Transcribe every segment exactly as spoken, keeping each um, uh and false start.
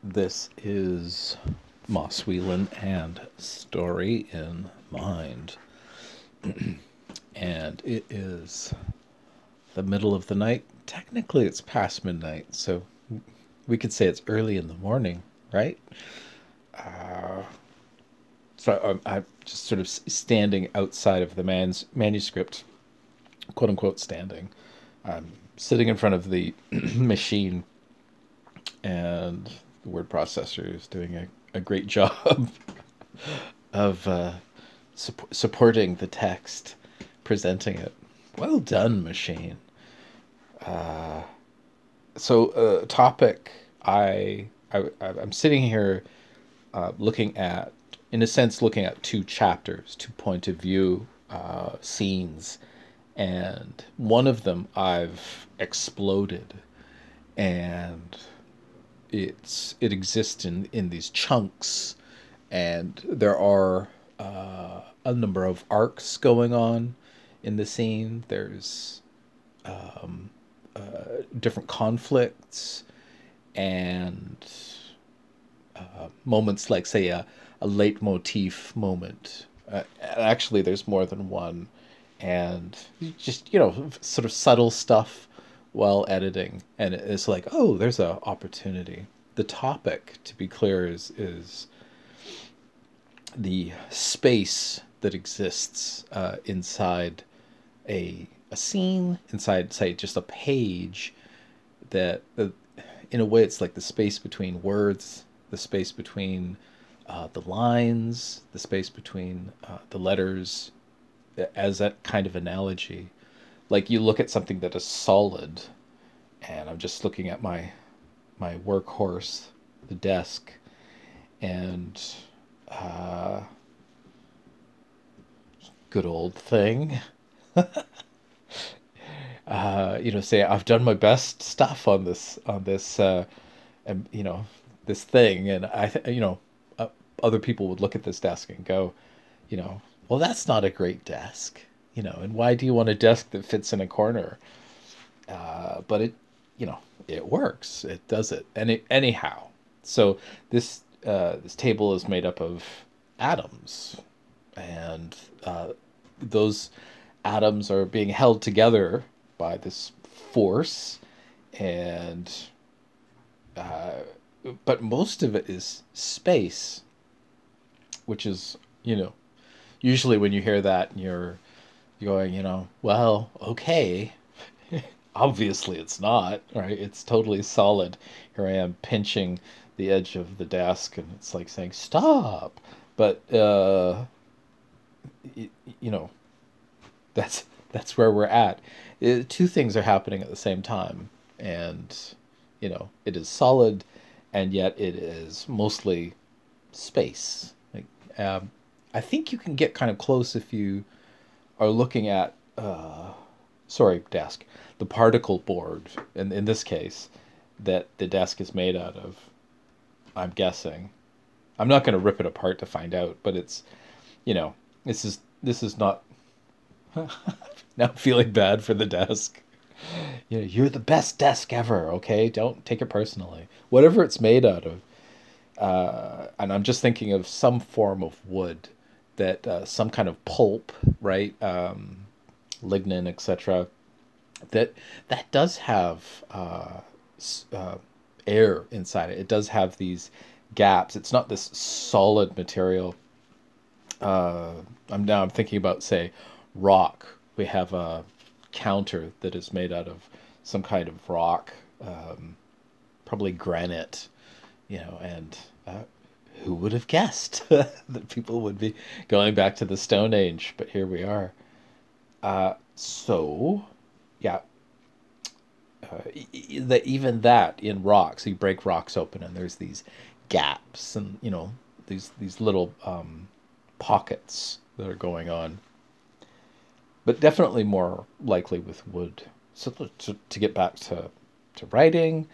This is Moss Whelan and Story in Mind. And it is the middle of the night. Technically, it's past midnight, so we could say it's early in the morning, right? Uh, so I'm, I'm just sort of standing outside of the man's manuscript, quote unquote, standing. I'm sitting in front of the machine, and the word processor is doing a, a great job of uh, sup- supporting the text, presenting it. Well done, machine. Uh, so, uh, topic I, I I'm sitting here uh, looking at, in a sense, looking at two chapters, two point of view uh, scenes, and one of them I've exploded, and it's it exists in in these chunks, and there are uh, a number of arcs going on in the scene. There's different conflicts and moments like, say, a, a leitmotif moment. Uh, actually, there's more than one, and just you know, sort of subtle stuff while editing, and it's like, oh, there's a opportunity. The topic, to be clear, is is the space that exists uh, inside a a scene, inside, say, just a page that, uh, in a way, it's like the space between words, the space between uh, the lines, the space between uh, the letters, as that kind of analogy. Like you look at something that is solid, and I'm just looking at my my workhorse, the desk, and uh, good old thing. Uh, you know, say I've done my best stuff on this on this, uh, and you know, this thing, and I, th- you know, uh, other people would look at this desk and go, you know, well, that's not a great desk, you know, and why do you want a desk that fits in a corner? Uh, but it, you know, it works. It does it, and it anyhow. So this uh, this table is made up of atoms, and uh, those atoms are being held together by this force, and but most of it is space, which is, you know, usually when you hear that, you're going, you know, well, okay, obviously it's not, right? It's totally solid. Here I am pinching the edge of the desk, and it's like saying, stop. But, uh, y- you know, that's that's where we're at. It, two things are happening at the same time, and you know, it is solid, and yet it is mostly space. Like, um, I think you can get kind of close if you are looking at, uh, sorry, desk, the particle board. In in this case, that the desk is made out of. I'm guessing. I'm not going to rip it apart to find out, but it's, you know, this is this is not. Now I'm feeling bad for the desk. You know, you're the best desk ever. Okay, don't take it personally. Whatever it's made out of, uh, and I'm just thinking of some form of wood, that uh, some kind of pulp, right? Um, lignin, et cetera. That that does have uh, uh, air inside it. It does have these gaps. It's not this solid material. Uh, I'm now I'm thinking about, say, rock. We have a counter that is made out of some kind of rock, um, probably granite, you know, and uh, who would have guessed that people would be going back to the Stone Age? But here we are. Uh, so, yeah, uh, e- that even that in rocks, you break rocks open, and there's these gaps, and you know, these these little um, pockets that are going on, but definitely more likely with wood. So to, to get back to to writing,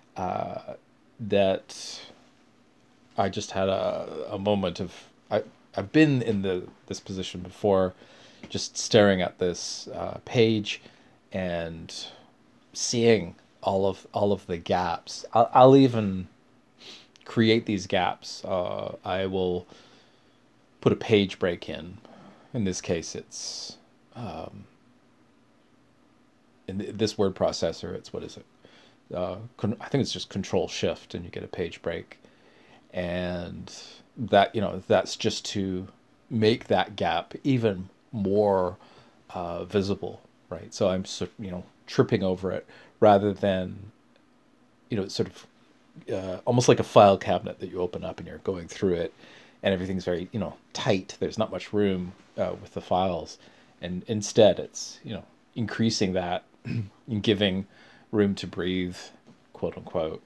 that I just had a, a moment of, I I've been in the this position before, just staring at this uh, page and seeing all of all of the gaps. I'll, I'll even create these gaps. Uh, I will put a page break in. In this case, it's um, in this word processor. It's what is it? Uh, I think it's just Control Shift, and you get a page break, and that you know that's just to make that gap even more uh, visible, right? So I'm so, you know tripping over it rather than you know sort of uh, almost like a file cabinet that you open up and you're going through it, and everything's very you know tight. There's not much room uh, with the files, and instead it's you know increasing that and giving room to breathe, quote unquote.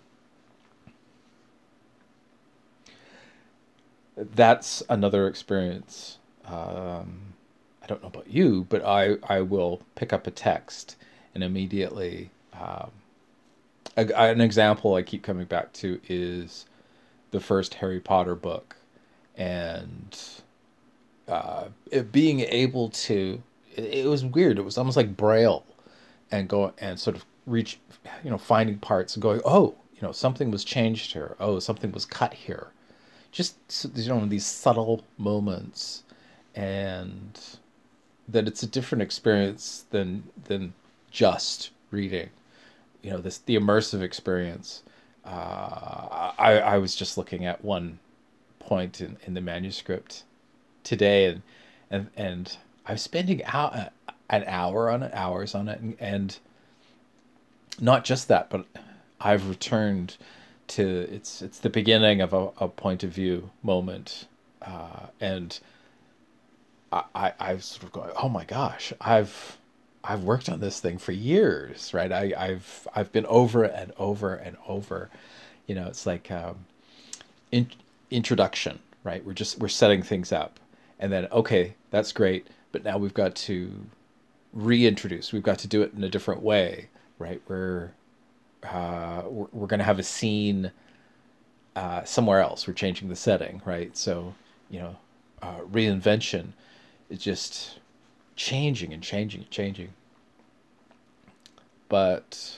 That's another experience. Um, I don't know about you, but I I will pick up a text and immediately. Um, a, an example I keep coming back to is the first Harry Potter book, and uh, it being able to. It, it was weird. It was almost like Braille, and go and sort of reach, you know, finding parts and going, oh, you know, something was changed here. Oh, something was cut here. Just you know these subtle moments, and that it's a different experience than than just reading. You know, this the immersive experience. Uh, I I was just looking at one point in, in the manuscript today, and and and I was spending out an hour on it, hours on it, and, and not just that, but I've returned to it's it's the beginning of a, a point of view moment, uh, and I, I I sort of going, oh my gosh, I've I've worked on this thing for years, right? I, I've I've been over it and over and over. You know, it's like um, in, introduction, right? We're just we're setting things up, and then okay, that's great, but now we've got to reintroduce. We've got to do it in a different way, right? We're uh, we're, we're going to have a scene uh, somewhere else. We're changing the setting, right? So you know, uh, reinvention is just changing and changing and changing. But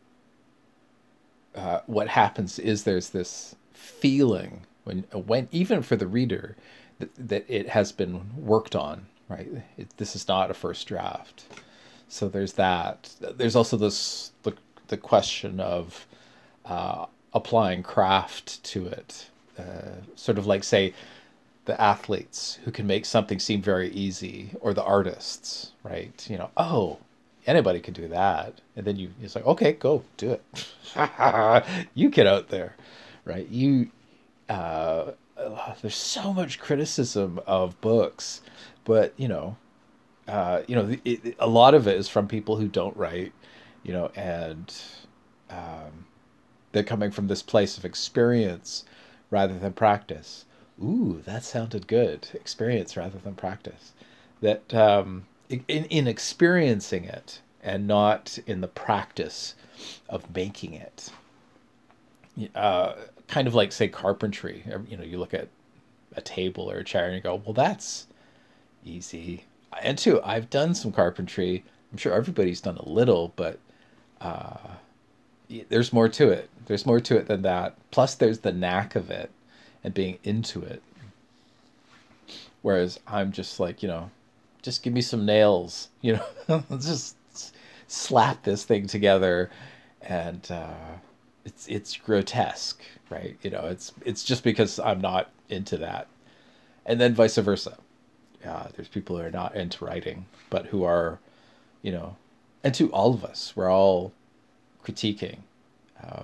uh, what happens is there's this feeling when when even for the reader that, that it has been worked on, right? It, this is not a first draft. So there's that. There's also this the the question of uh, applying craft to it, uh, sort of like say the athletes who can make something seem very easy, or the artists, right? You know, oh, anybody can do that, and then you it's like, okay, go do it. You get out there, right? You uh, there's so much criticism of books, but you know, uh, you know, it, it, a lot of it is from people who don't write, you know, and um, they're coming from this place of experience rather than practice. Ooh, that sounded good. Experience rather than practice. That um, in in experiencing it and not in the practice of making it. Uh, kind of like say carpentry. You know, you look at a table or a chair and you go, "Well, that's easy." And two, I've done some carpentry. I'm sure everybody's done a little, but uh, there's more to it. There's more to it than that. Plus, there's the knack of it and being into it. Whereas I'm just like, you know, just give me some nails, you know, just slap this thing together, and uh, it's it's grotesque, right? You know, it's it's just because I'm not into that, and then vice versa. Uh, there's people who are not into writing, but who are, you know, and to all of us, we're all critiquing. Uh,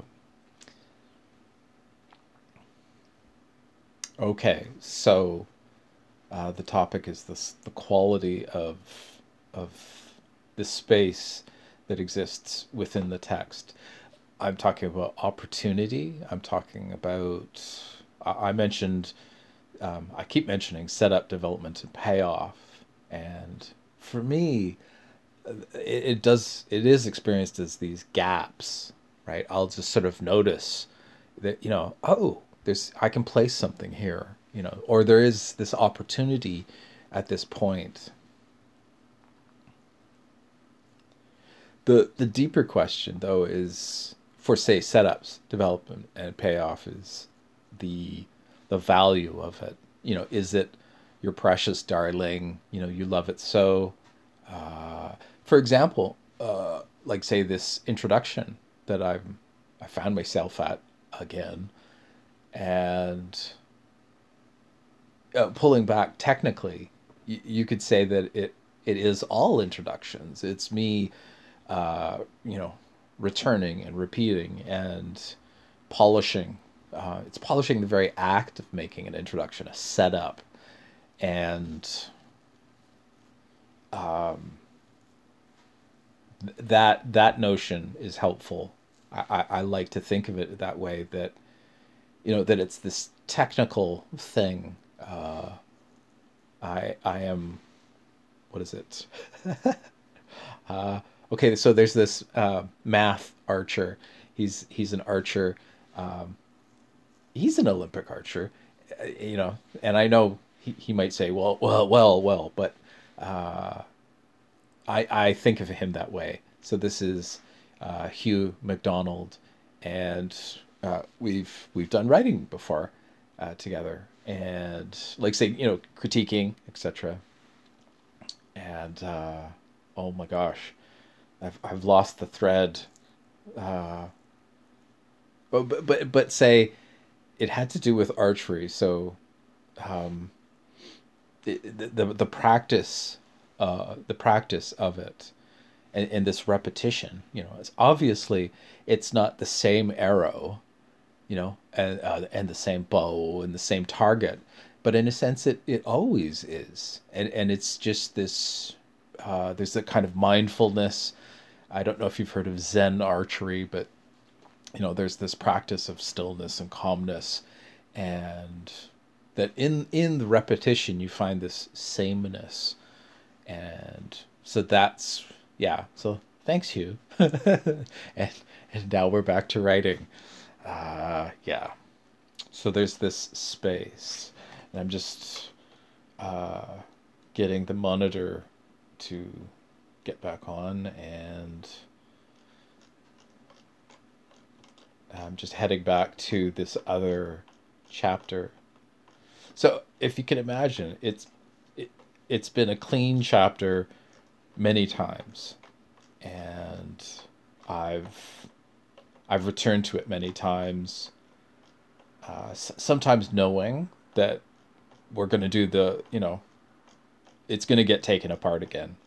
okay, so uh, the topic is this: the quality of of the space that exists within the text. I'm talking about opportunity. I'm talking about. I mentioned. Um, I keep mentioning setup, development, and payoff, and for me, it, it does. It is experienced as these gaps, right? I'll just sort of notice that you know, oh, there's I can place something here, you know, or there is this opportunity at this point. The the deeper question though is for say setups, development, and payoff is the the value of it. You know, is it your precious darling? You know, you love it so. Uh, for example, uh, like say this introduction that I'm I found myself at again, and uh, pulling back technically, you, you could say that it it is all introductions. It's me, uh, you know, returning and repeating and polishing. Uh, it's polishing the very act of making an introduction, a setup, and um, th- that that notion is helpful. I, I, I like to think of it that way. That you know that it's this technical thing. Uh, I I am what is it? uh, okay, so there's this uh, math archer. He's he's an archer. Um, he's an Olympic archer, uh, you know. And I know he, he might say, well, well, well, well, but uh, I I think of him that way. So this is uh, Hugh MacDonald, and uh, we've we've done writing before uh, together, and like say you know critiquing, et cetera. And uh, oh my gosh, I've I've lost the thread. Uh, but but but say it had to do with archery. So um, it, the, the the practice, uh, the practice of it, and, and this repetition. You know, it's obviously it's not the same arrow, you know, and uh, and the same bow and the same target, but in a sense, it it always is, and and it's just this. Uh, there's a kind of mindfulness. I don't know if you've heard of Zen archery, but you know, there's this practice of stillness and calmness, and that in in the repetition you find this sameness, and so that's yeah. So thanks, Hugh, and and now we're back to writing. Uh, yeah. So there's this space, and I'm just uh, getting the monitor to get back on, and I'm just heading back to this other chapter. So if you can imagine, it's it, it's been a clean chapter many times, and I've I've returned to it many times. Uh, s- sometimes knowing that we're going to do the you know it's going to get taken apart again.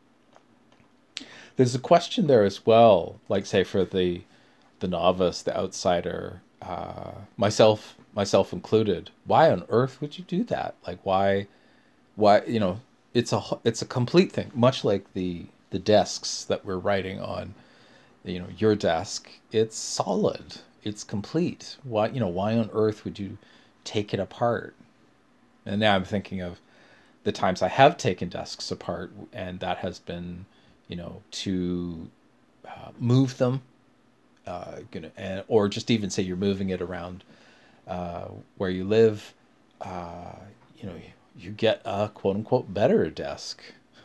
There's a question there as well, like say for the the novice, the outsider, uh, myself myself included. Why on earth would you do that? Like why why you know it's a it's a complete thing, much like the the desks that we're writing on. You know, your desk, it's solid, it's complete. Why you know why on earth would you take it apart? And now I'm thinking of the times I have taken desks apart, and that has been, you know, to uh, move them, uh, you know, and, or just even say you're moving it around uh, where you live. Uh, you know, you, you get a quote unquote better desk,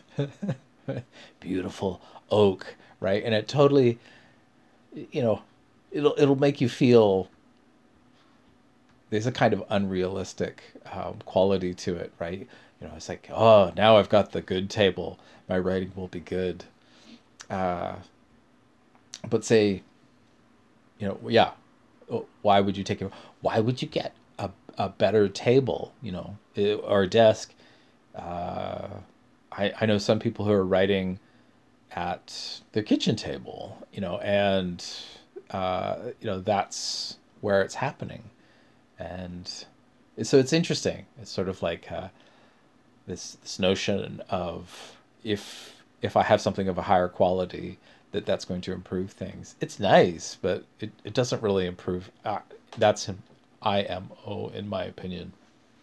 beautiful oak, right? And it totally, you know, it'll it'll make you feel there's a kind of unrealistic um, quality to it, right? You know, it's like, oh, now I've got the good table. My writing will be good. Uh, but say, you know, yeah, oh, why would you take it? Why would you get a, a better table, you know, eh, or a desk? Uh, I, I know some people who are writing at their kitchen table, you know, and, uh, you know, that's where it's happening. And so it's interesting. It's sort of like uh, this this notion of if if I have something of a higher quality, that that's going to improve things. It's nice, but it, it doesn't really improve. Uh, that's an I M O in my opinion.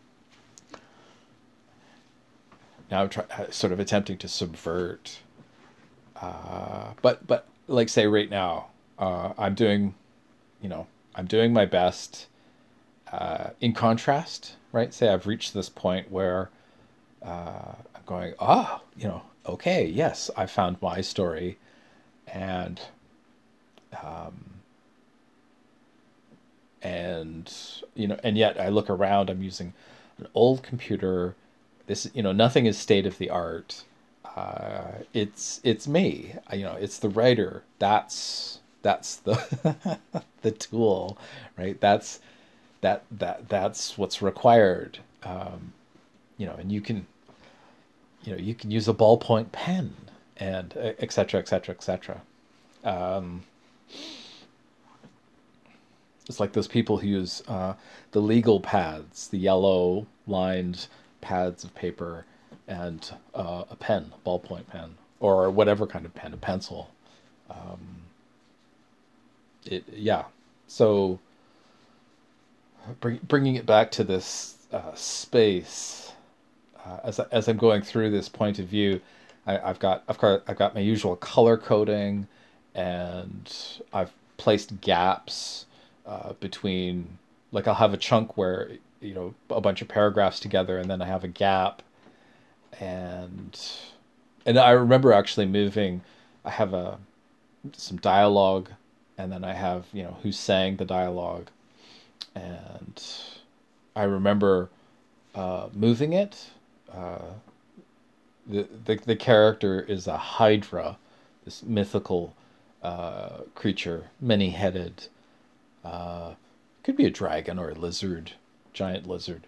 Now I'm try, uh, sort of attempting to subvert, uh, but but like say right now, uh, I'm doing, you know, I'm doing my best. Uh, in contrast, right? Say I've reached this point where uh, I'm going, ah, you know, okay, yes, I found my story, and um, and you know, and yet I look around, I'm using an old computer. This, you know, nothing is state of the art. Uh, it's it's me. You know, it's the writer. That's that's the the tool, right? That's that that that's what's required. Um, you know, and you can, you know, you can use a ballpoint pen, and et cetera, et cetera, et cetera. Um, it's like those people who use uh, the legal pads, the yellow lined pads of paper, and uh, a pen, a ballpoint pen, or whatever kind of pen, a pencil. Um, it, yeah. So bring, bringing it back to this uh, space, uh, as as I'm going through this point of view, I, I've got I've got I've got my usual color coding, and I've placed gaps uh, between. Like I'll have a chunk where, you know, a bunch of paragraphs together, and then I have a gap, and and I remember actually moving. I have a some dialogue, and then I have, you know, who's saying the dialogue, and I remember uh, moving it. Uh, the, the the character is a hydra, this mythical uh, creature, many headed. Uh, could be a dragon or a lizard, giant lizard,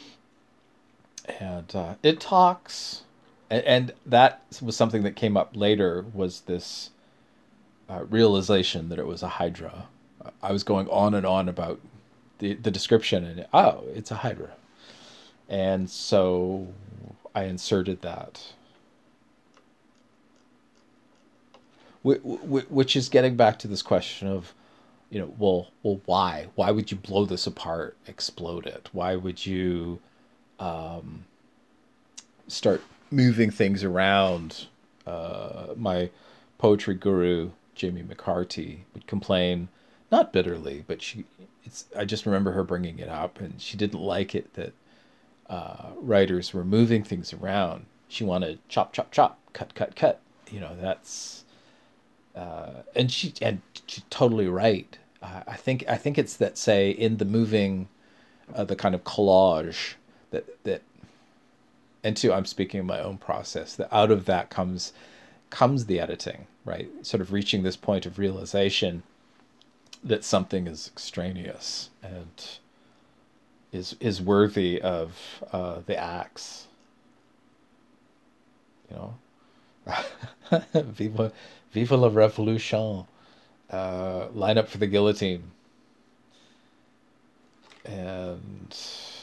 and uh, it talks. And, and that was something that came up later. Was this uh, realization that it was a hydra? I was going on and on about the the description, and oh, it's a hydra, and so I inserted that. Which is getting back to this question of, you know, well, well, why? Why would you blow this apart, explode it? Why would you um, start moving things around? Uh, my poetry guru, Jamie McCarty, would complain, not bitterly, but she. It's. I just remember her bringing it up, and she didn't like it that uh, writers were moving things around. She wanted chop, chop, chop, cut, cut, cut. You know, that's. Uh, and she and she's totally right. Uh, I think I think it's that, say, in the moving, uh, the kind of collage that that, and too, I'm speaking of my own process. That out of that comes comes the editing, right? Sort of reaching this point of realization that something is extraneous and is is worthy of uh, the axe. You know, viva viva la revolution. Uh, line up for the guillotine. And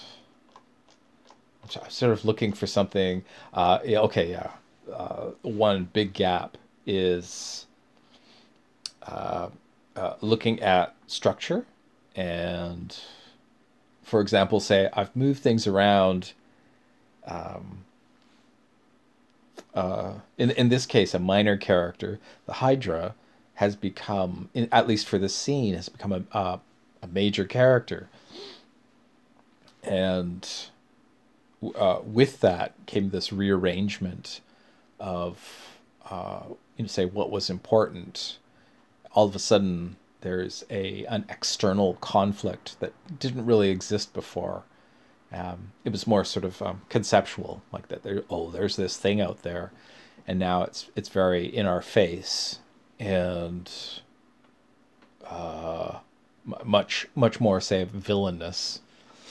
I'm sort of looking for something. Uh, yeah, okay, yeah. Uh, one big gap is uh, uh, looking at structure. And, for example, say I've moved things around. Um, uh, in in this case, a minor character, the Hydra, has become, in, at least for this scene, has become a, a a major character, and uh, with that came this rearrangement of, uh, you know, say what was important. All of a sudden, there's a an external conflict that didn't really exist before. Um, it was more sort of um, conceptual, like that. There, oh, there's this thing out there, and now it's it's very in our face, and uh, m- much much more, say, villainous.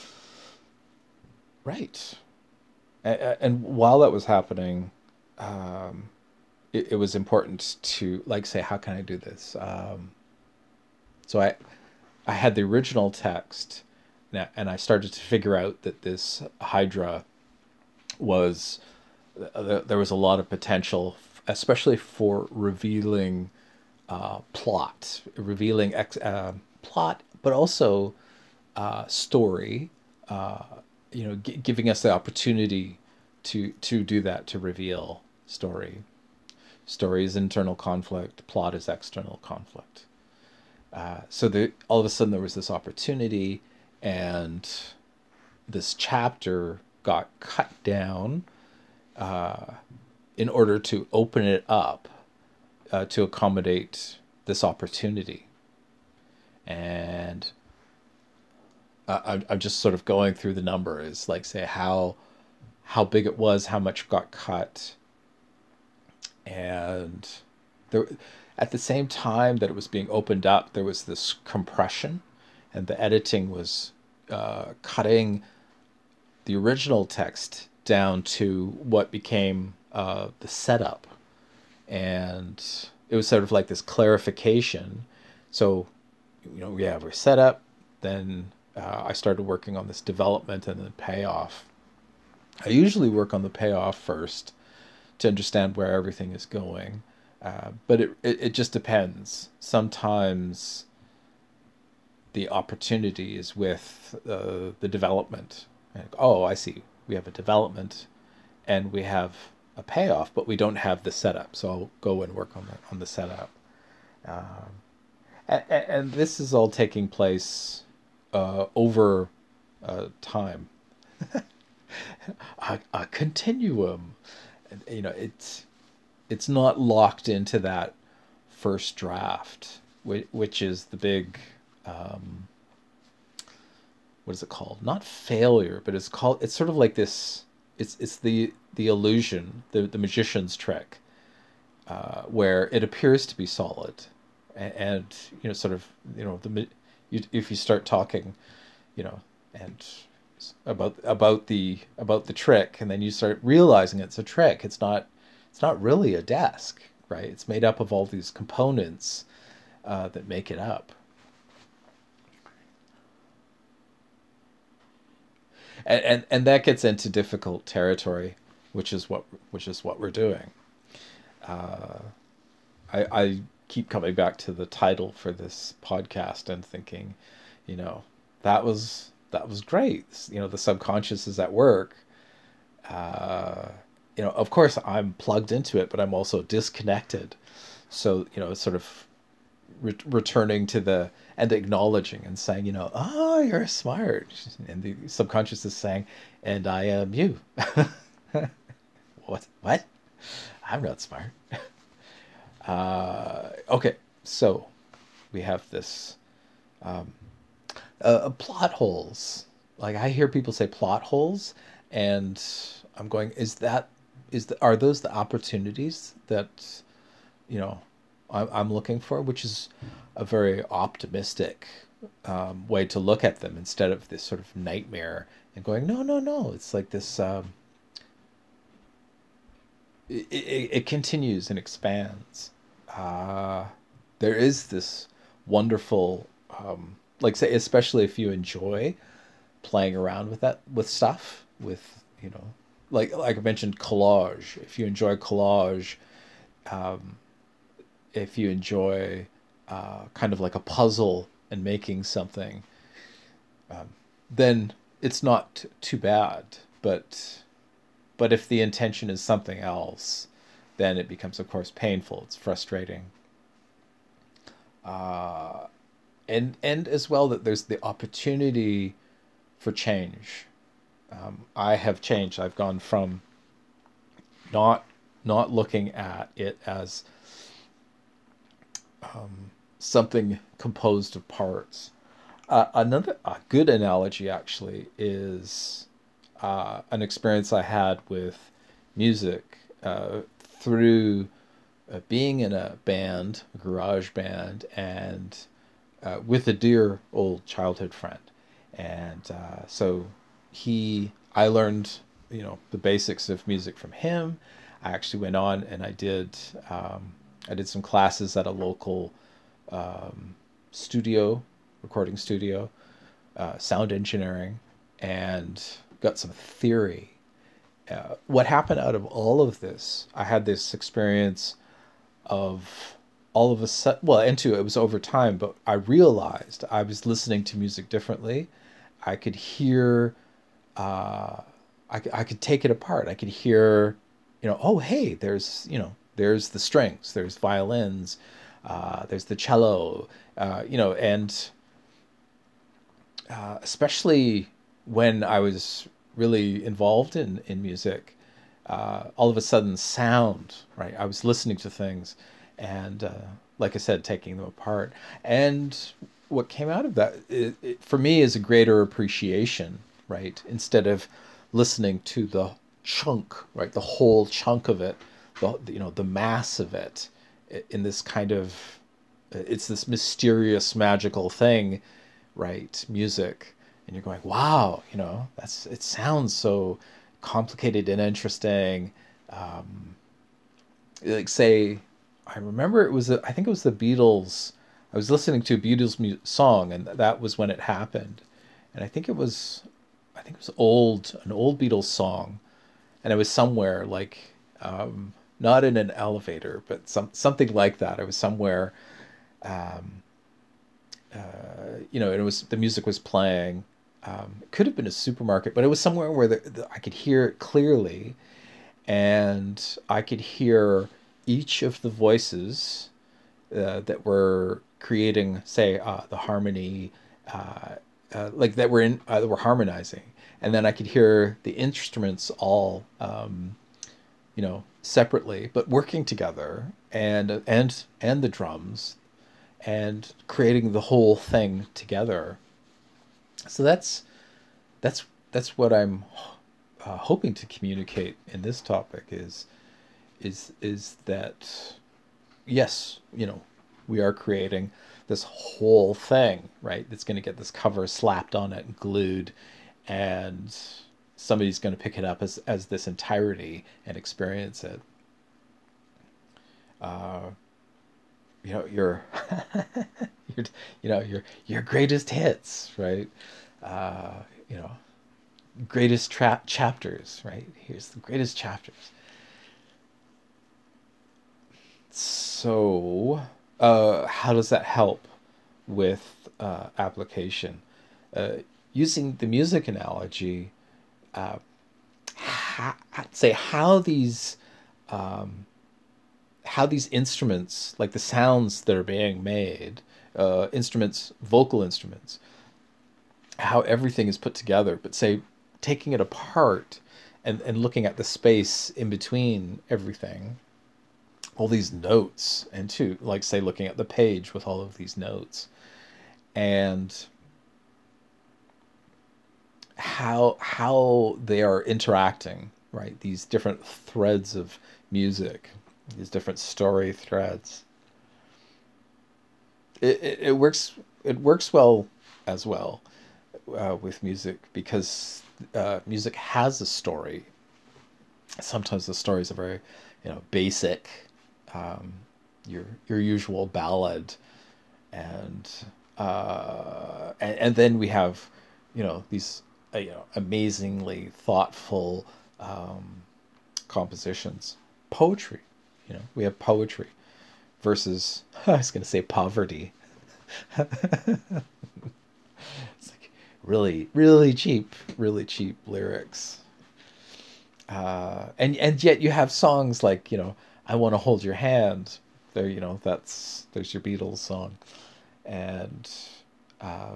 Right. And, and while that was happening, um, it, it was important to, like, say, how can I do this? Um, so I I had the original text, and I started to figure out that this Hydra was, uh, there was a lot of potential, especially for revealing uh, plot, revealing ex, uh, plot, but also uh, story. Uh, you know, g- giving us the opportunity to to do that, to reveal story. Story is internal conflict. Plot is external conflict. Uh, so the, all of a sudden there was this opportunity, and this chapter got cut down uh, in order to open it up uh, to accommodate this opportunity. And uh, I'm, I'm just sort of going through the numbers, like say how how big it was, how much got cut, and there, at the same time that it was being opened up, there was this compression, and the editing was uh, cutting the original text down to what became uh, the setup, and it was sort of like this clarification. So, you know, we have our setup, then uh, I started working on this development and then payoff. I usually work on the payoff first to understand where everything is going, uh, but it, it it just depends. Sometimes the opportunity is with uh, the development. Like, oh, I see. We have a development, and we have a payoff, but we don't have the setup. So I'll go and work on the on the setup. Um, and, and this is all taking place uh, over uh, time, a, a continuum. You know, it's it's not locked into that first draft, which, which is the big um, what is it called? Not failure, but it's called. It's sort of like this. It's it's the the illusion, the the magician's trick, uh, where it appears to be solid, and, and you know, sort of, you know, the you, if you start talking, you know, and about about the about the trick, and then you start realizing it's a trick. It's not it's not really a desk, right? It's made up of all these components uh, that make it up. And, and and that gets into difficult territory, which is what which is what we're doing. Uh, I I keep coming back to the title for this podcast and thinking, you know, that was that was great. You know, the subconscious is at work. Uh, you know, of course, I'm plugged into it, but I'm also disconnected. So, you know, it's sort of re- returning to the and acknowledging and saying, you know, oh, you're smart, and the subconscious is saying, and I am you. what? What? I'm not smart. Uh, okay, so we have this um, uh, plot holes. Like I hear people say plot holes, and I'm going, is that is the, are those the opportunities that you know I'm, I'm looking for, which is a very optimistic um, way to look at them instead of this sort of nightmare and going, no, no, no. It's like this. Um, it, it, it continues and expands. Uh, there is this wonderful, um, like say, especially if you enjoy playing around with that with stuff with you know, like like I mentioned collage. If you enjoy collage, um, if you enjoy uh, kind of like a puzzle and making something, um, then it's not t- too bad. But but if the intention is something else, then it becomes, of course, painful. It's frustrating. Uh, and and as well that there's the opportunity for change. Um, I have changed. I've gone from not not looking at it as um, something composed of parts. Uh, another a good analogy actually is uh, an experience I had with music uh, through uh, being in a band, a garage band, and uh, with a dear old childhood friend. And uh, so he, I learned, you know, the basics of music from him. I actually went on and I did, um, I did some classes at a local um, studio, recording studio, uh, sound engineering, and got some theory. Uh, what happened out of all of this, I had this experience of all of a sudden, well, into it was over time, but I realized I was listening to music differently. I could hear, uh, I, I could take it apart. I could hear, you know, oh, hey, there's, you know, there's the strings, there's violins, uh, there's the cello, uh, you know, and uh, especially when I was really involved in, in music, uh, all of a sudden sound, right? I was listening to things and, uh, like I said, taking them apart. And what came out of that, it, it, for me, is a greater appreciation, right? Instead of listening to the chunk, right, the whole chunk of it, the you know the mass of it, in this kind of, it's this mysterious magical thing, right? Music, and you're going, wow, you know, that's it sounds so complicated and interesting. Um, like say, I remember it was a, I think it was the Beatles. I was listening to a Beatles mu- song, and that was when it happened. And I think it was, I think it was old, an old Beatles song, and it was somewhere like, um, not in an elevator, but some something like that. It was somewhere, um, uh, you know, and it was the music was playing. Um, it could have been a supermarket, but it was somewhere where the, the, I could hear it clearly, and I could hear each of the voices uh, that were creating, say, uh, the harmony, uh, uh, like that were in, uh, that were harmonizing, and then I could hear the instruments all, um, you know, separately but working together, and and and the drums, and creating the whole thing together. So that's that's that's what I'm uh, hoping to communicate in this topic is is is that yes, you know, we are creating this whole thing, right? That's going to get this cover slapped on it and glued, and somebody's going to pick it up as as this entirety and experience it. Uh, you know, your, your, you know, your your greatest hits, right? Uh, you know, greatest trap chapters, right? Here's the greatest chapters. So, uh, how does that help with uh, application? Uh, Using the music analogy, uh, ha- I'd say how these um, how these instruments, like the sounds that are being made, uh, instruments, vocal instruments, how everything is put together. But say taking it apart and, and looking at the space in between everything, all these notes, and too, like say looking at the page with all of these notes, and how how they are interacting, right? These different threads of music, these different story threads. It, it, it works it works well as well uh, with music, because uh, music has a story. Sometimes the stories are very, you know, basic, um, your your usual ballad, and uh, and, and then we have, you know, these uh, you know, amazingly thoughtful um, compositions, poetry. You know, we have poetry versus I was going to say poverty. It's like really, really cheap, really cheap lyrics. Uh, and and yet you have songs like, you know, I Want to Hold Your Hand. There, you know, that's there's your Beatles song, and uh,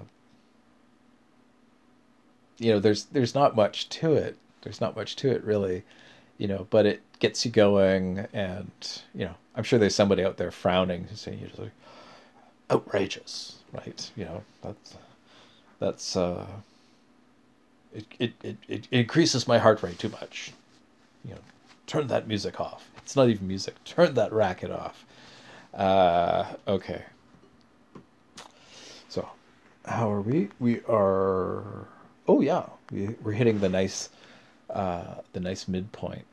you know, there's there's not much to it. There's not much to it really, you know, but it gets you going, and you know, I'm sure there's somebody out there frowning, saying you're like outrageous, right? You know, that's that's uh, it, it, it, it increases my heart rate too much. You know, turn that music off. It's not even music. Turn that racket off. Uh, okay. So, how are we? We are. Oh yeah, we we're hitting the nice, uh, the nice midpoint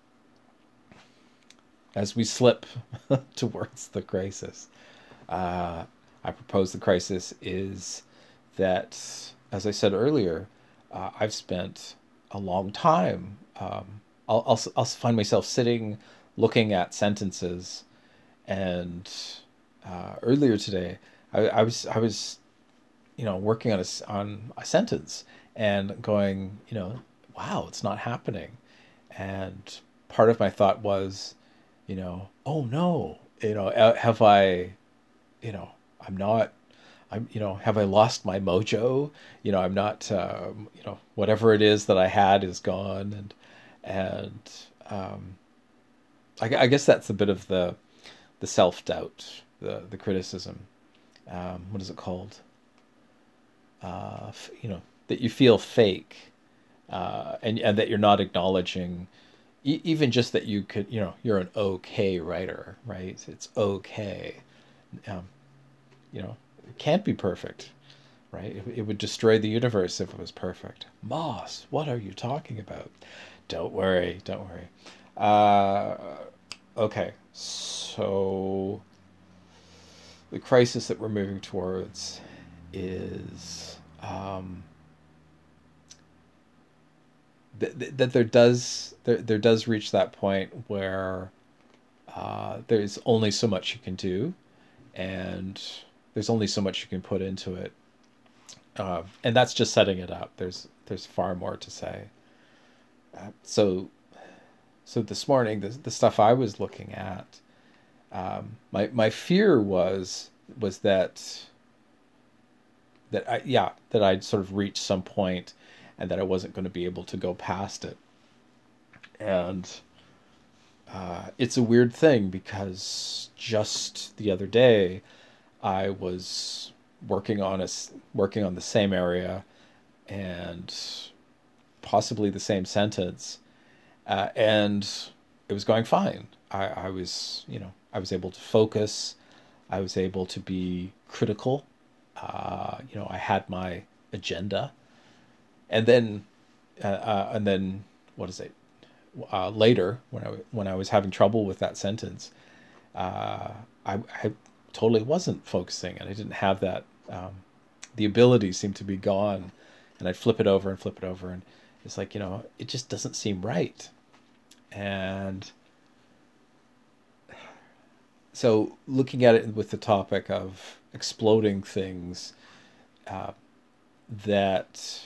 as we slip towards the crisis. Uh, I propose the crisis is that, as I said earlier, uh, I've spent a long time. Um, I'll, I'll I'll find myself sitting, looking at sentences, and uh, earlier today, I, I was I was you know, working on a on a sentence and going, you know, wow, it's not happening. And part of my thought was, you know, oh no, you know, uh, have I, you know, I'm not, I'm, you know, have I lost my mojo? You know, I'm not, um, you know, whatever it is that I had is gone, and and um, I, I guess that's a bit of the the self doubt, the the criticism. Um, what is it called? uh, f- you know, that you feel fake, uh, and and that you're not acknowledging, e- even just that you could, you know, you're an okay writer, right? It's okay. Um, you know, it can't be perfect, right? It, it would destroy the universe if it was perfect. Moss, what are you talking about? Don't worry, don't worry. Uh, okay, so the crisis that we're moving towards is um, th- th- that there does there, there does reach that point where uh, there's only so much you can do, and there's only so much you can put into it, uh, and that's just setting it up. There's there's far more to say. Uh, so so this morning, the the stuff I was looking at, um, my my fear was was that that I yeah that I'd sort of reached some point, and that I wasn't going to be able to go past it. And uh, it's a weird thing because just the other day I was working on a working on the same area and possibly the same sentence, uh, and it was going fine. I, I was, you know, I was able to focus. I was able to be critical. Uh, you know, I had my agenda, and then, uh, uh, and then, what is it? Uh, later, when I when I was having trouble with that sentence, uh, I, I totally wasn't focusing, and I didn't have that. Um, the ability seemed to be gone, and I'd flip it over and flip it over, and it's like, you know, it just doesn't seem right. And so, looking at it with the topic of exploding things, uh, that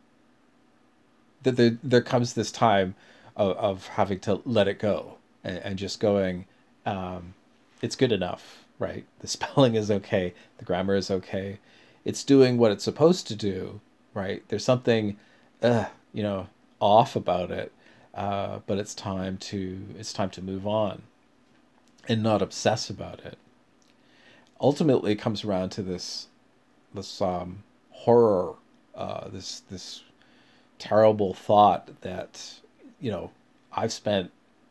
that there there comes this time of, of having to let it go, and, and just going, um, it's good enough, right? The spelling is okay, the grammar is okay, it's doing what it's supposed to do, right? There's something, uh, you know, off about it, uh, but it's time to it's time to move on and not obsess about it. Ultimately, it comes around to this this um, horror, uh, this this terrible thought that, you know, I've spent,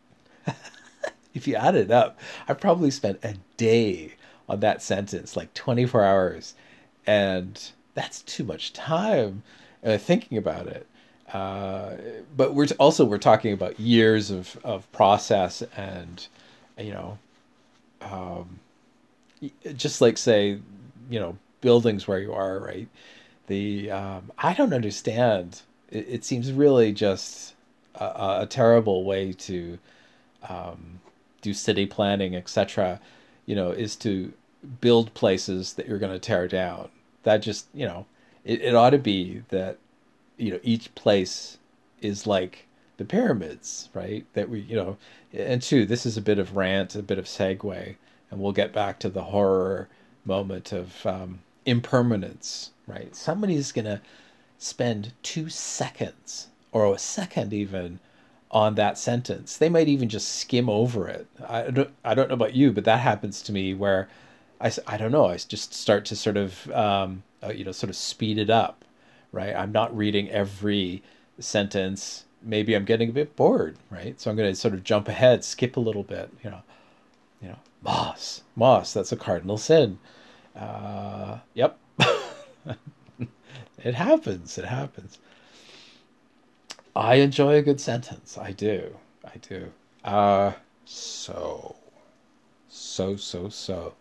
if you add it up, I've probably spent a day on that sentence, like twenty-four hours. And that's too much time uh, thinking about it. Uh, but we're also, we're talking about years of, of process and, you know, um, just like say, you know, buildings where you are, right? The um, I don't understand. It, it seems really just a, a terrible way to um, do city planning, et cetera. You know, is to build places that you're going to tear down. That just, you know, it, it ought to be that, you know, each place is like the pyramids, right? That we, you know, and two, this is a bit of rant, a bit of segue, and we'll get back to the horror moment of um, impermanence, right? Somebody's gonna spend two seconds or a second even on that sentence. They might even just skim over it. I don't, I don't know about you, but that happens to me where I, I don't know, I just start to sort of, um, uh, you know, sort of speed it up, right? I'm not reading every sentence. Maybe I'm getting a bit bored, right? So I'm going to sort of jump ahead, skip a little bit, you know, you know, Moss, Moss, that's a cardinal sin. Uh, yep. It happens. It happens. I enjoy a good sentence. I do. I do. Uh, so, so, so, so.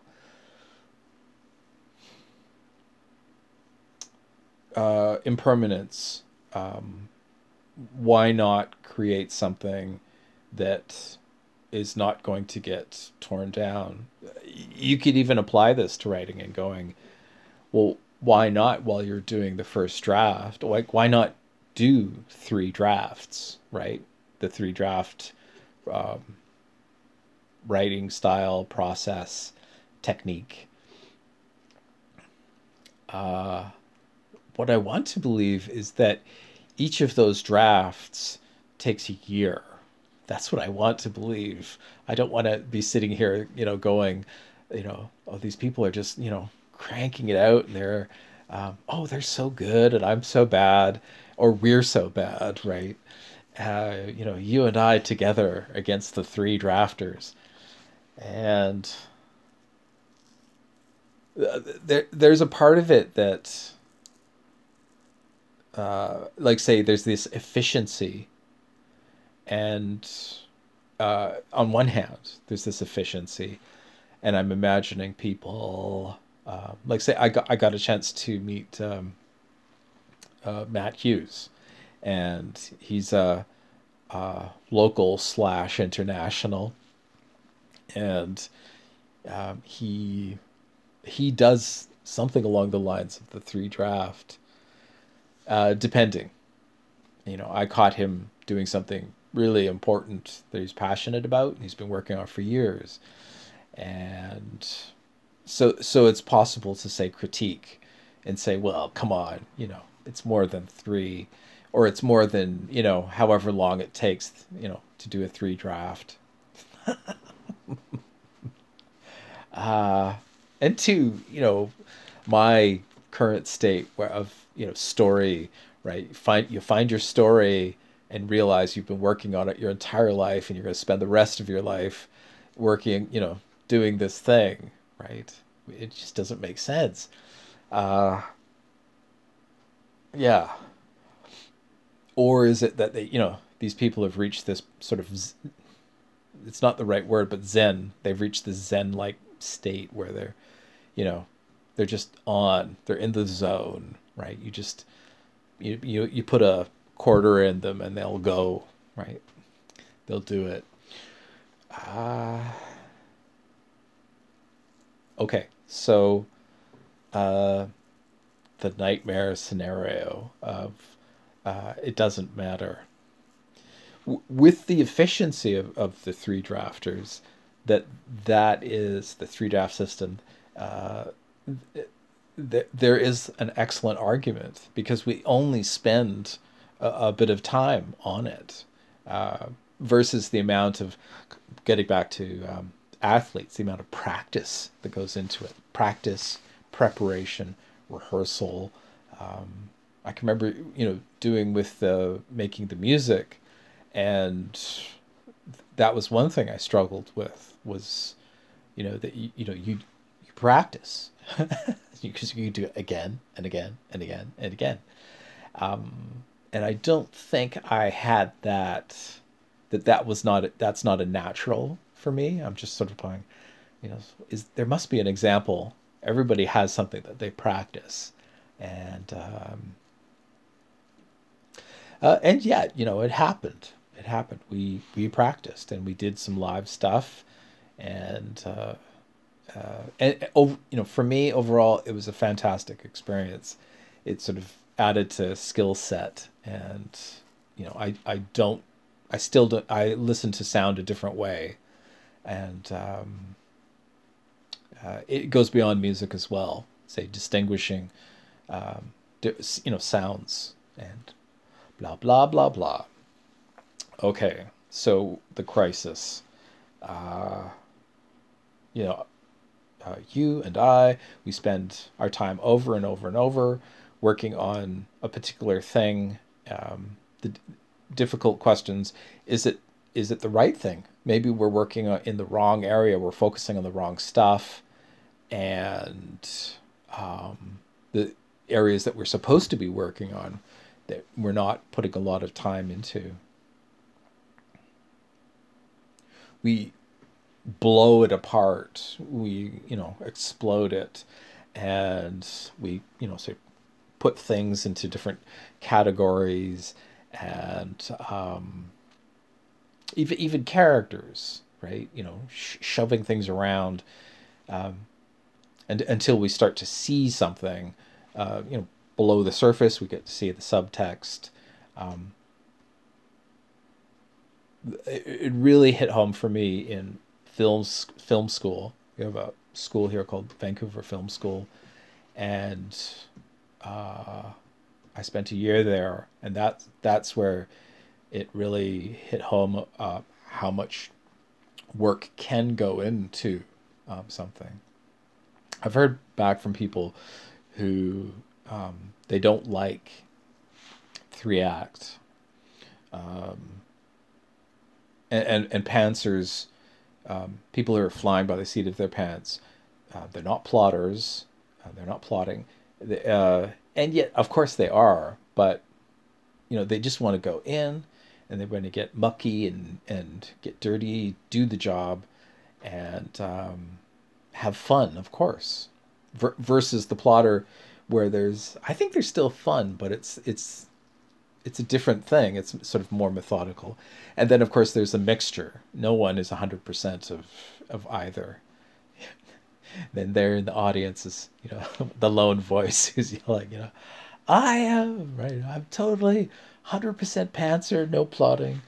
Uh, impermanence. Um, why not create something that is not going to get torn down? You could even apply this to writing and going, well, why not while you're doing the first draft? Like, why not do three drafts, right? The three draft um, writing style, process, technique. Uh, what I want to believe is that each of those drafts takes a year. That's what I want to believe. I don't want to be sitting here, you know, going, you know, oh, these people are just, you know, cranking it out and they're um, oh, they're so good and I'm so bad, or we're so bad, right? Uh, you know, you and I together against the three drafters. And uh, there, there's a part of it that, uh, like, say, there's this efficiency, and uh, on one hand, there's this efficiency, and I'm imagining people, uh, like, say, I got I got a chance to meet um, uh, Matt Hughes, and he's a, a local slash international, and um, he he does something along the lines of the three draft, uh, depending. You know, I caught him doing something really important that he's passionate about and he's been working on for years. And so so it's possible to say critique and say, well, come on, you know, it's more than three, or it's more than, you know, however long it takes, you know, to do a three draft. Uh and two, you know, my current state where of, you know, story, right? Find you find your story and realize you've been working on it your entire life and you're going to spend the rest of your life working, you know, doing this thing, right? It just doesn't make sense. Uh yeah. Or is it that they, you know, these people have reached this sort of, it's not the right word, but zen. They've reached this zen like state where they're, you know, they're just on, they're in the zone, right? You just, you, you, you put a quarter in them and they'll go, right? They'll do it. Ah, uh, okay. So, uh, the nightmare scenario of, uh, it doesn't matter. W- with the efficiency of, of the three drafters, that that is the three draft system, uh, th- there is an excellent argument because we only spend a, a bit of time on it, uh, versus the amount of, getting back to um, athletes, the amount of practice that goes into it. Practice, preparation, rehearsal. Um, I can remember, you know, doing with the making the music, and that was one thing I struggled with was, you know, that you, you know you you practice because you do it again and again and again and again. Um, and I don't think I had that, that that was not, that's not a natural for me. I'm just sort of going, you know, is there must be an example. Everybody has something that they practice, and um, uh, and yeah, you know, it happened. It happened. We we practiced and we did some live stuff, and uh, uh, and over, you know, for me overall, it was a fantastic experience. It sort of added to skill set, and you know, I I don't, I still don't, I listen to sound a different way, and um, uh, it goes beyond music as well. Say distinguishing, um, you know, sounds and blah blah blah blah. Okay, so the crisis. Uh, you know, uh, you and I, we spend our time over and over and over working on a particular thing. Um, the d- difficult questions: is it is it the right thing? Maybe we're working on, in the wrong area. We're focusing on the wrong stuff, and um, the areas that we're supposed to be working on that we're not putting a lot of time into. We blow it apart. We, you know, explode it, and we, you know, say put things into different categories, and um, even even characters, right? You know, sh- shoving things around, um, and until we start to see something, uh, you know, below the surface, we get to see the subtext. Um, it, it really hit home for me in films film school. We have a school here called Vancouver Film School, and uh, I spent a year there, and that that's where it really hit home, uh, how much work can go into um, something. I've heard back from people who um, they don't like three act. Um, and, and, and pantsers, um, people who are flying by the seat of their pants, uh, they're not plotters, uh, they're not plotting. They, uh, and yet, of course, they are, but you know, they just want to go in and they're going to get mucky and, and get dirty, do the job, and um, have fun, of course. Ver- versus the plotter, where there's, I think there's still fun, but it's it's it's a different thing. It's sort of more methodical, and then of course there's a mixture. No one is a hundred percent of of either. Then there in the audience is, you know, the lone voice who's yelling, you know, I am right. I'm totally hundred percent pantser, no plotting.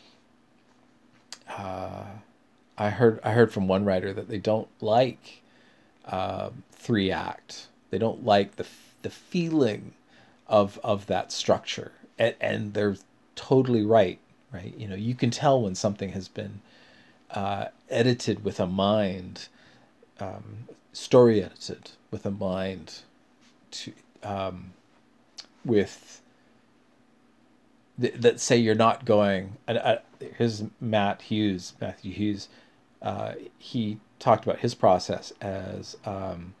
Uh, I heard I heard from one writer that they don't like um, three act. They don't like the the feeling of of that structure, and, and they're totally right. Right, you know, you can tell when something has been uh, edited with a mind, um, story edited with a mind, to um, with th- that say you're not going. And uh, here's Matt Hughes, Matthew Hughes. Uh, he talked about his process as um,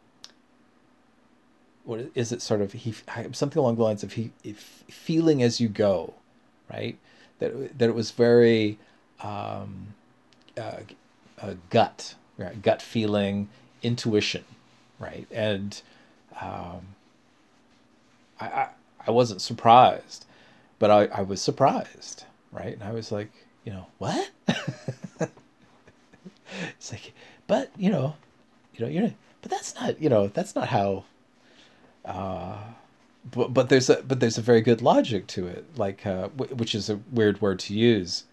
what is it? Sort of he something along the lines of he if, feeling as you go, right? That that it was very um, uh, uh, gut, right? Gut feeling, intuition, right? And um, I, I I wasn't surprised, but I, I was surprised, right? And I was like, you know, what? It's like, but you know, you know, you're, but that's not, you know, that's not how. Uh, but but there's a but there's a very good logic to it, like uh, w- which is a weird word to use.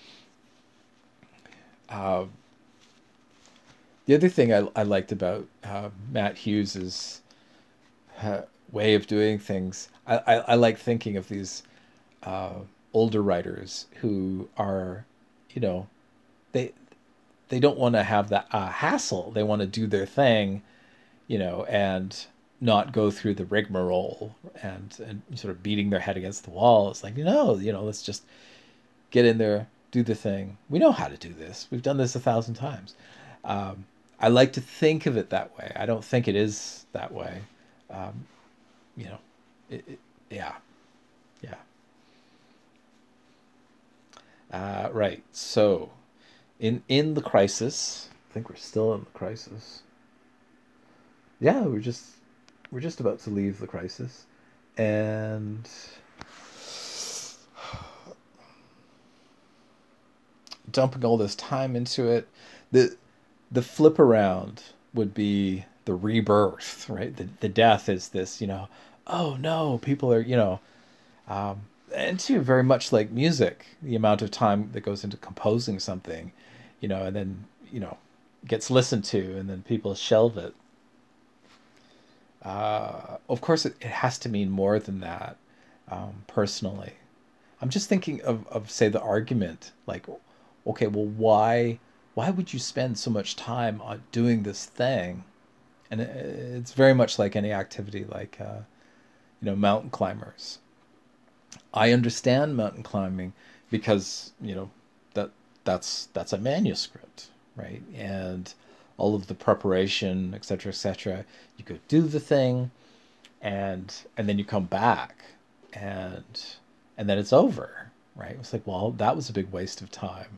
Uh, the other thing I, I liked about uh, Matt Hughes's uh, way of doing things, I, I, I like thinking of these uh, older writers who are, you know, they they don't want to have that uh, hassle. They want to do their thing, you know, and not go through the rigmarole and and sort of beating their head against the wall. It's like, you know, you know, let's just get in there, do the thing. We know how to do this. We've done this a thousand times. Um, I like to think of it that way. I don't think it is that way. Um, you know, it, it, yeah, yeah. Uh, right. So, in in the crisis, I think we're still in the crisis. Yeah, we're just we're just about to leave the crisis, and dumping all this time into it. The the flip around would be the rebirth, right? The the death is this, you know, oh no, people are, you know, um, and too very much like music, the amount of time that goes into composing something, you know, and then, you know, gets listened to and then people shelve it. Uh, of course, it, it has to mean more than that, um, personally. I'm just thinking of, of say the argument like, okay, well, why why would you spend so much time on doing this thing? And it, it's very much like any activity, like uh, you know, mountain climbers. I understand mountain climbing because you know that that's that's a manuscript, right? And all of the preparation, et cetera, et cetera. You go do the thing, and and then you come back, and and then it's over, right? It's like, well, that was a big waste of time.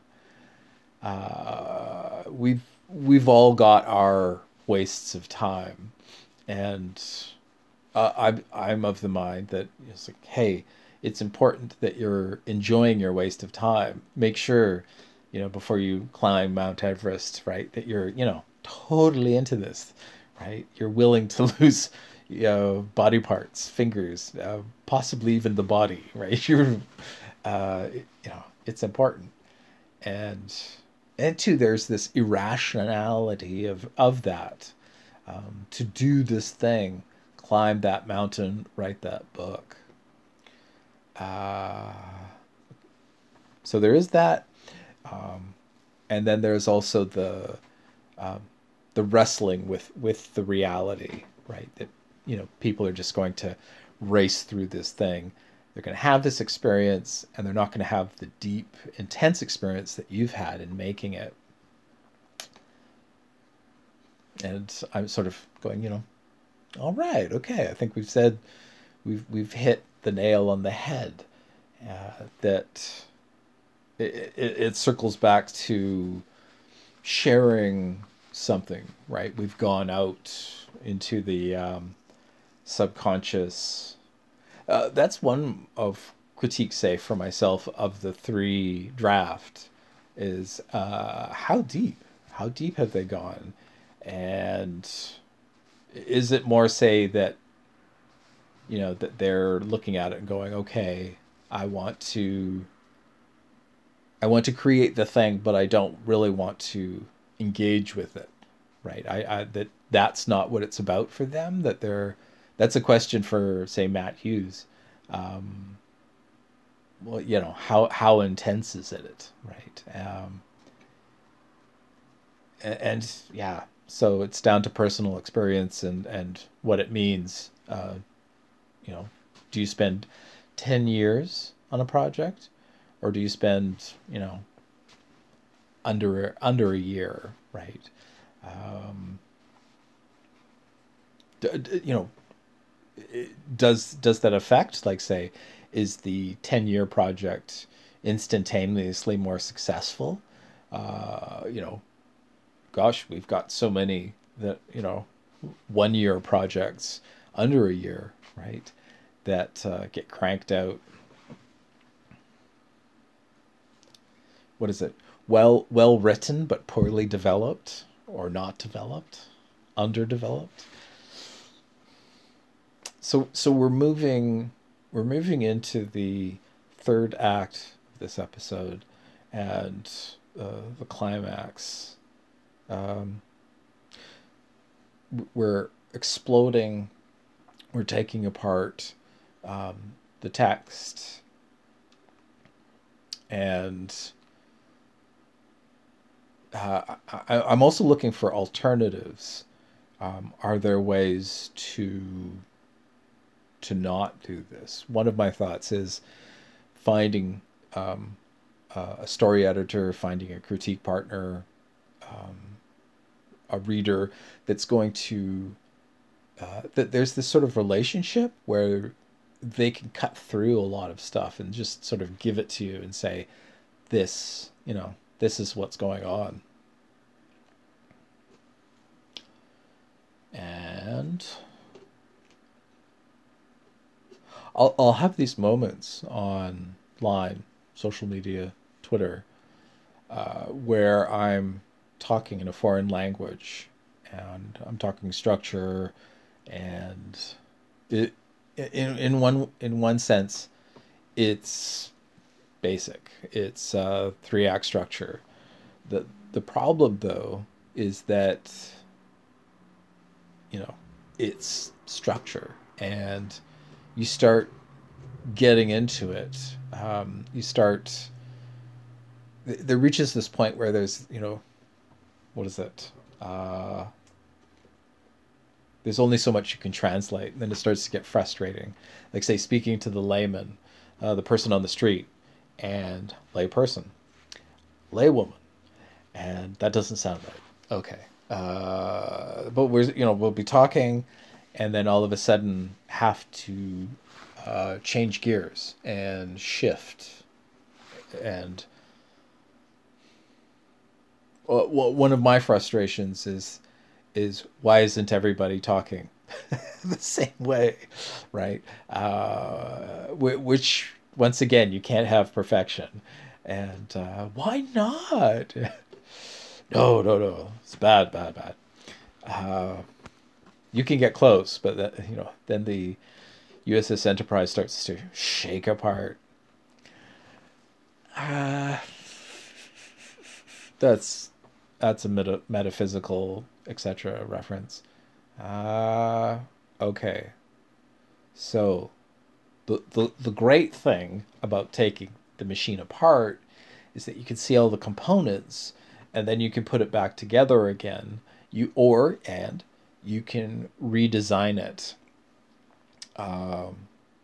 Uh, we've we've all got our wastes of time, and uh, I'm I'm of the mind that it's like, hey, it's important that you're enjoying your waste of time. Make sure, you know, before you climb Mount Everest, right, that you're, you know, totally into this, right? You're willing to lose, you know, body parts, fingers, uh, possibly even the body, right? You're, uh, you know, it's important, and and two, there's this irrationality of of that, um, to do this thing, climb that mountain, write that book. Uh, so there is that, um, and then there's also the um, the wrestling with with the reality, right? That you know, people are just going to race through this thing. They're going to have this experience, and they're not going to have the deep, intense experience that you've had in making it. And I'm sort of going, you know, all right, okay. I think we've said, we've we've hit the nail on the head. Uh, that it, it, it circles back to sharing something, right? We've gone out into the um, subconscious. Uh, that's one of critique, say, for myself of the three draft is uh, how deep, how deep have they gone? And is it more, say, that, you know, that they're looking at it and going, okay, I want to, I want to create the thing, but I don't really want to engage with it, right? I, I that that's not what it's about for them. That they're, that's a question for, say, Matt Hughes. Um, well, you know, how how intense is it, right? Um, and, and yeah, so it's down to personal experience and and what it means. Uh, you know, do you spend ten years on a project, or do you spend, you know, under under a year, right? Um, d- d- you know, does does that affect, like, say, is the ten year project instantaneously more successful? Uh, you know, gosh, we've got so many that, you know, one year projects under a year, right? That uh, get cranked out. What is it? Well, well written but poorly developed, or not developed, underdeveloped. So so we're moving we're moving into the third act of this episode, and uh, the climax. Um, we're exploding. We're taking apart um, the text, and uh, I, I'm also looking for alternatives. Um, are there ways to to not do this? One of my thoughts is finding um, uh, a story editor, finding a critique partner, um, a reader that's going to uh, that there's this sort of relationship where they can cut through a lot of stuff and just sort of give it to you and say, this, you know, this is what's going on. And I'll, I'll have these moments online, social media, Twitter, uh, where I'm talking in a foreign language, and I'm talking structure, and it, in in one in one sense, it's basic. It's uh, three act structure. the The problem, though, is that, you know, it's structure, and you start getting into it. Um, you start. There reaches this point where there's, you know, what is it? Uh, there's only so much you can translate, and then it starts to get frustrating. Like, say, speaking to the layman, uh, the person on the street, and lay person, lay woman, and that doesn't sound right. Okay, uh, but we're, you know, we'll be talking, and then all of a sudden have to uh, change gears and shift, and uh, one of my frustrations is is why isn't everybody talking the same way, right? Uh, which, once again, you can't have perfection, and uh, why not? No, no, no, it's bad, bad, bad. Uh, you can get close, but that, you know, then the U S S Enterprise starts to shake apart. Uh, that's that's a meta- metaphysical, et cetera reference. Uh, okay. So the, the the great thing about taking the machine apart is that you can see all the components, and then you can put it back together again. You or and you can redesign it. um,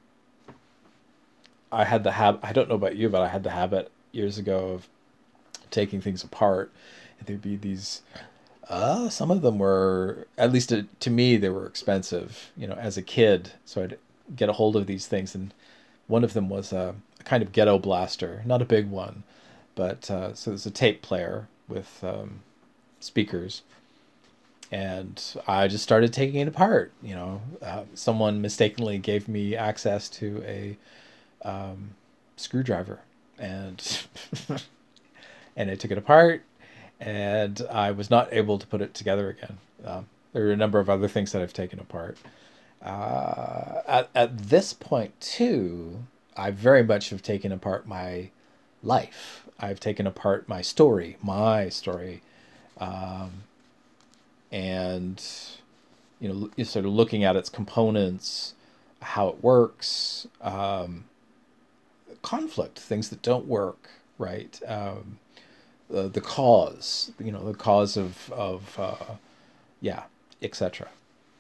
I had the habit. I don't know about you, but I had the habit years ago of taking things apart. And there'd be these. Uh, some of them were, at least to, to me, they were expensive. You know, as a kid, so I'd get a hold of these things, and one of them was a, a kind of ghetto blaster, not a big one, but uh, so there's a tape player with um, speakers, and I just started taking it apart. You know, uh, someone mistakenly gave me access to a um, screwdriver, and and I took it apart, and I was not able to put it together again. Um, there are a number of other things that I've taken apart. Uh, at at this point too, I very much have taken apart my life. I've taken apart my story, my story, um, and you know, you're sort of looking at its components, how it works, um, conflict, things that don't work, right? Um, the the cause, you know, the cause of of uh, yeah, et cetera.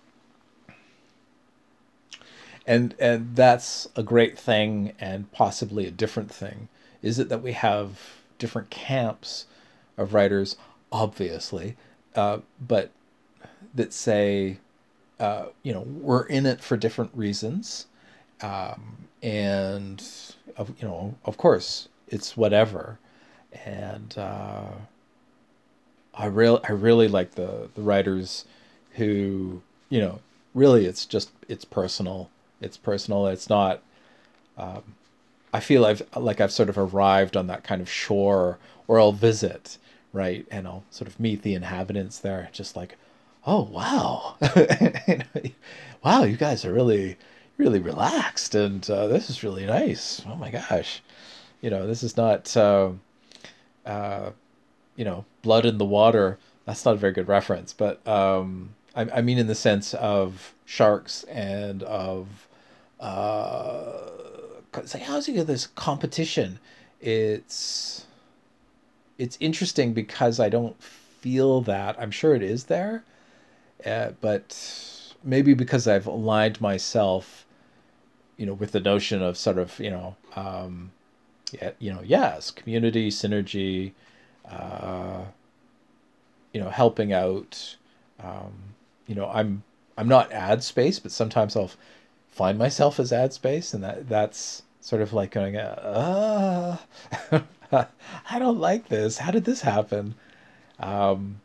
And and that's a great thing, and possibly a different thing. Is it that we have different camps of writers, obviously, uh, but that say, uh, you know, we're in it for different reasons, um, and of you know, of course, it's whatever. And uh, I real I really like the the writers who, you know, really it's just it's personal. It's personal. It's not. Um, I feel I've like I've sort of arrived on that kind of shore, or I'll visit, right, and I'll sort of meet the inhabitants there, just like, oh wow, wow, you guys are really really relaxed, and uh, this is really nice. Oh my gosh, you know, this is not. Uh, uh, you know, blood in the water. That's not a very good reference, but um, I, I mean in the sense of sharks and of uh, say how's it get this competition? It's it's interesting because I don't feel that. I'm sure it is there, uh, but maybe because I've aligned myself, you know, with the notion of sort of you know, um, yeah, you know, yes, community synergy. Uh, you know, helping out. Um, you know, I'm I'm not ad space, but sometimes I'll find myself as ad space, and that that's sort of like going, uh, I don't like this. How did this happen? Um,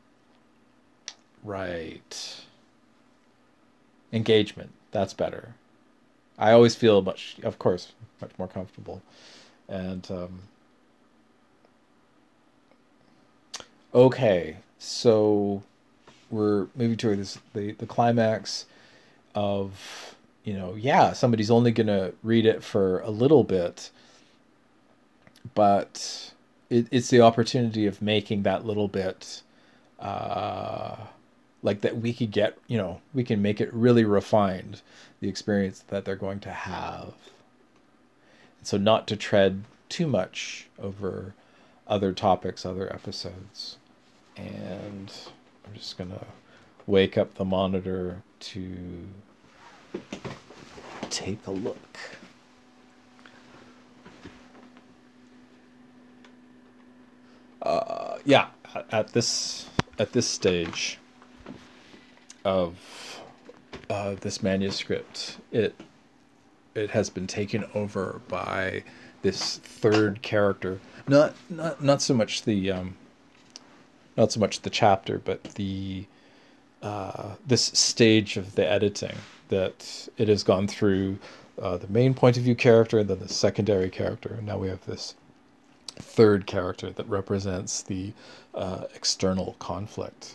right. Engagement. That's better. I always feel much, of course, much more comfortable. And um, okay, so we're moving toward this the the climax of you know yeah somebody's only gonna read it for a little bit, but it, it's the opportunity of making that little bit uh like that we could get you know we can make it really refined, the experience that they're going to have, and so not to tread too much over other topics, other episodes. And I'm just gonna wake up the monitor to take a look. Uh, yeah, at this at this stage of uh, this manuscript, it it has been taken over by this third character. Not not not so much the um, not so much the chapter, but the uh, this stage of the editing, that it has gone through uh, the main point of view character and then the secondary character, and now we have this third character that represents the uh, external conflict.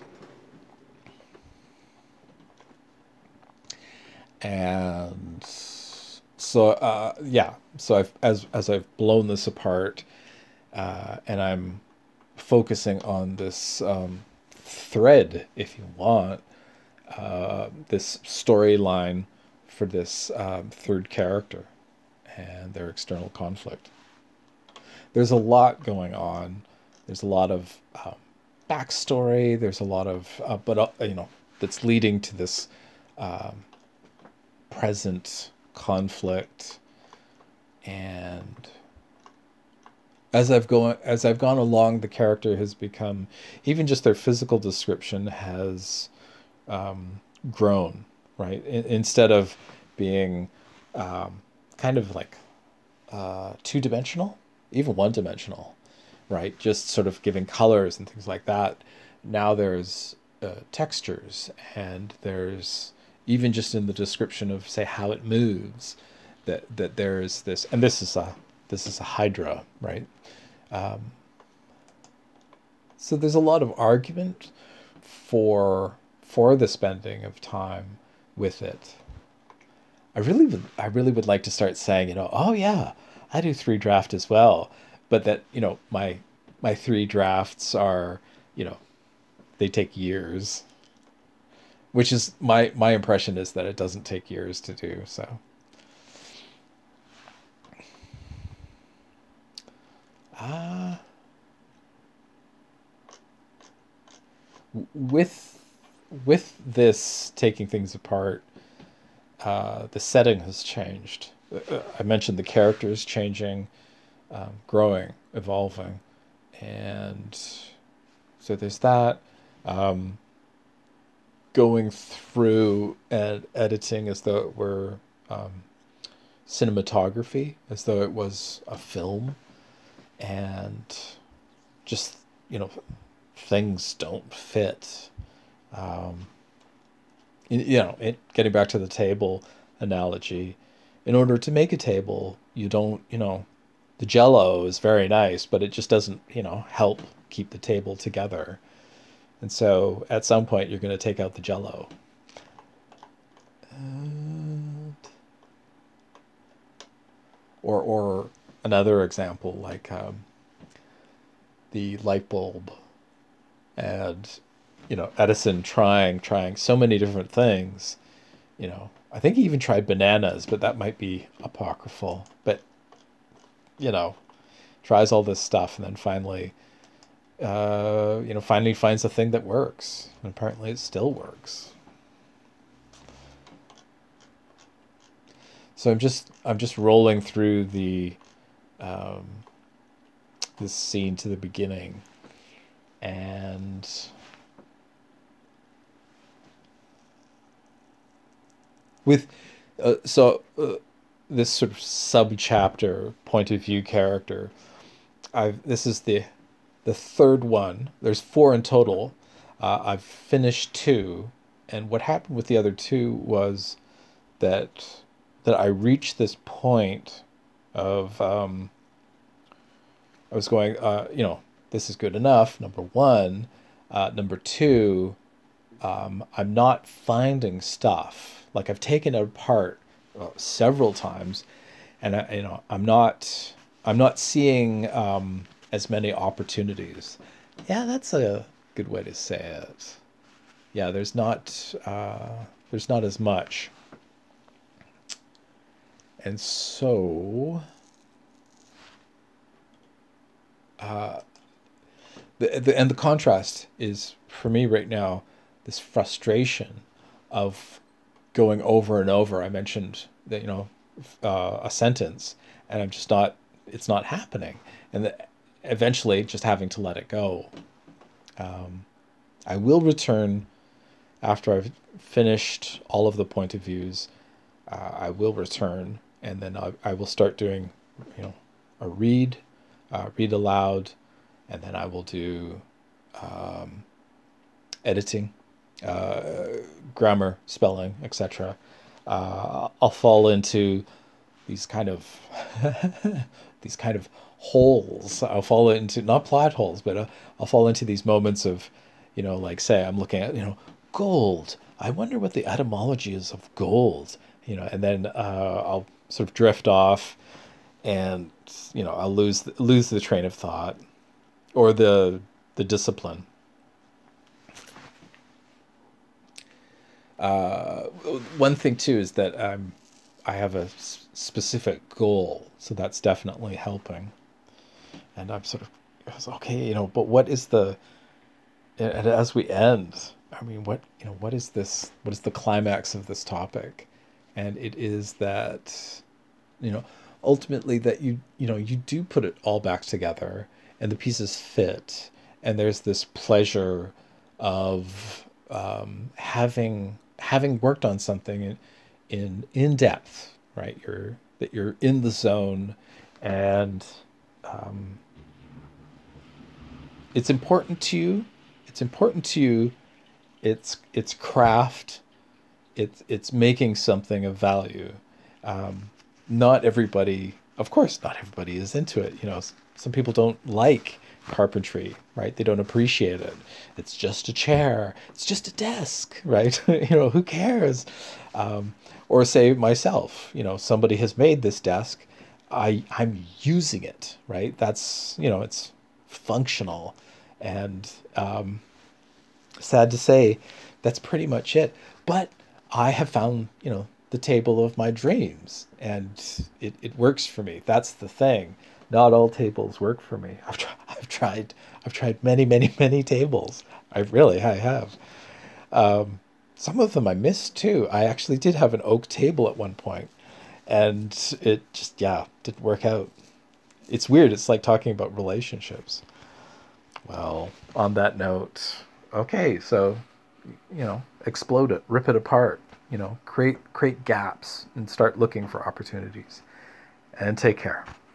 And so uh, yeah, so I've as as I've blown this apart, uh, and I'm focusing on this um, thread, if you want, uh, this storyline for this um, third character and their external conflict. There's a lot going on. There's a lot of um, backstory. There's a lot of, uh, but uh, you know, that's leading to this um, present conflict, and as I've gone as I've gone along, the character has become, even just their physical description has um, grown, right? In, instead of being um, kind of like uh, two dimensional, even one dimensional, right? Just sort of giving colors and things like that. Now there's uh, textures, and there's even just in the description of, say, how it moves, that that there's this, and this is a this is a hydra, right? Um, so there's a lot of argument for for the spending of time with it. I really would I really would like to start saying, you know, oh yeah, I do three draft as well, but that, you know, my my three drafts are, you know, they take years, which is my my impression is that it doesn't take years to do. So uh with with this taking things apart, uh, the setting has changed. Uh, I mentioned the characters changing, um, growing, evolving, and so there's that. Um, going through and editing as though it were um, cinematography, as though it was a film, and just, you know, things don't fit. Um, you know, it, getting back to the table analogy, in order to make a table, you don't, you know, the Jello is very nice, but it just doesn't, you know, help keep the table together. And so at some point, you're going to take out the Jello. And... Or, or another example, like um, the light bulb, and, you know, Edison trying, trying so many different things. You know, I think he even tried bananas, but that might be apocryphal. But, you know, tries all this stuff, and then finally, uh, you know, finally finds a thing that works. And apparently it still works. So I'm just, I'm just rolling through the, um, this scene to the beginning, and with, uh, so uh, this sort of sub chapter point of view character, I've this is the the third one. There's four in total. Uh, I've finished two, and what happened with the other two was that that I reached this point of um, I was going, uh, you know, this is good enough. Number one, uh, number two, um, I'm not finding stuff. Like, I've taken it apart uh, several times, and I, you know, I'm not I'm not seeing um, as many opportunities. Yeah, that's a good way to say it. Yeah, there's not uh, there's not as much, and so uh, the, the and the contrast is for me right now this frustration of going over and over. I mentioned that, you know, uh, a sentence, and I'm just not, it's not happening, and the, eventually just having to let it go. Um, I will return after I've finished all of the point of views. Uh, I will return, and then I, I will start doing, you know, a read, uh, read aloud, and then I will do um, editing, uh, grammar, spelling, et cetera. Uh, I'll fall into these kind of these kind of holes. I'll fall into, not plot holes, but uh, I'll fall into these moments of, you know, like, say I'm looking at, you know, gold. I wonder what the etymology is of gold, you know, and then uh, I'll sort of drift off, and, you know, I'll lose the, lose the train of thought, or the the discipline. Uh, one thing too is that I'm I have a s- specific goal, so that's definitely helping. And I'm sort of, I was, okay, you know, but what is the, and as we end, I mean, what, you know, what is this? What is the climax of this topic? And it is that, you know, ultimately that you, you know, you do put it all back together and the pieces fit. And there's this pleasure of um, having having worked on something in in, in depth, right? You're that you're in the zone, and um, it's important to you. It's important to you. It's it's craft. It's it's making something of value. Um, Not everybody, of course, not everybody is into it. You know, some people don't like carpentry, right? They don't appreciate it. It's just a chair. It's just a desk, right? You know, who cares? Um, or say myself, you know, somebody has made this desk. I I'm using it, right? That's, you know, it's functional, and um, sad to say, that's pretty much it. But I have found, you know, the table of my dreams, and it, it works for me. That's the thing. Not all tables work for me. I've tried, I've tried, I've tried many, many, many tables. I really, I have. Um, some of them I missed too. I actually did have an oak table at one point, and it just, yeah, didn't work out. It's weird. It's like talking about relationships. Well, on that note, okay, so, you know, explode it, rip it apart, you know, create create gaps and start looking for opportunities. And take care.